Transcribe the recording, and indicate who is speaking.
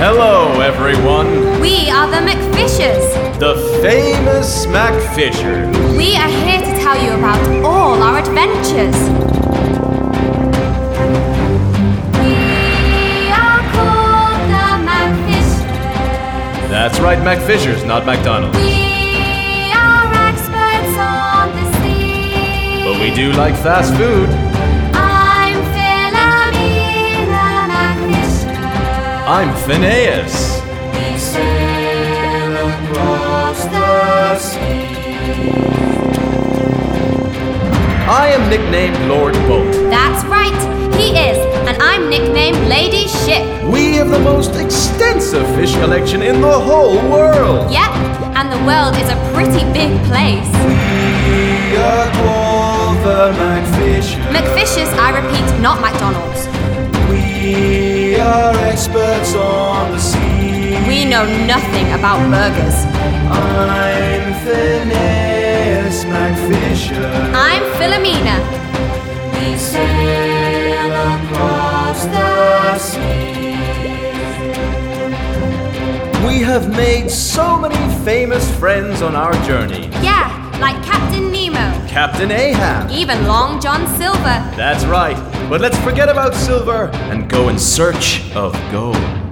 Speaker 1: Hello, everyone.
Speaker 2: We are the McFishers.
Speaker 1: The famous McFishers.
Speaker 2: We are here to tell you about all our adventures. We are called the McFishers.
Speaker 1: That's right, McFishers, not McDonald's.
Speaker 2: We are experts on the sea.
Speaker 1: But we do like fast food.
Speaker 2: I'm Philomena McFisher.
Speaker 1: I'm Phineas.
Speaker 2: We sail across the sea.
Speaker 1: I am nicknamed Lord Boat.
Speaker 2: That's right, he is, and I'm nicknamed Lady Ship.
Speaker 1: We have the most extensive fish collection in the whole world.
Speaker 2: Yep, and the world is a pretty big place.
Speaker 1: We are called the McFishers.
Speaker 2: McFishers, I repeat, not McDonald's.
Speaker 1: We are experts on the sea.
Speaker 2: We know nothing about burgers.
Speaker 1: I'm Phineas McFisher.
Speaker 2: I'm Philomena. We sail across the sea.
Speaker 1: We have made so many famous friends on our journey.
Speaker 2: Yeah, like Captain Nemo,
Speaker 1: Captain Ahab.
Speaker 2: even Long John Silver.
Speaker 1: That's right. But let's forget about silver and go in search of gold.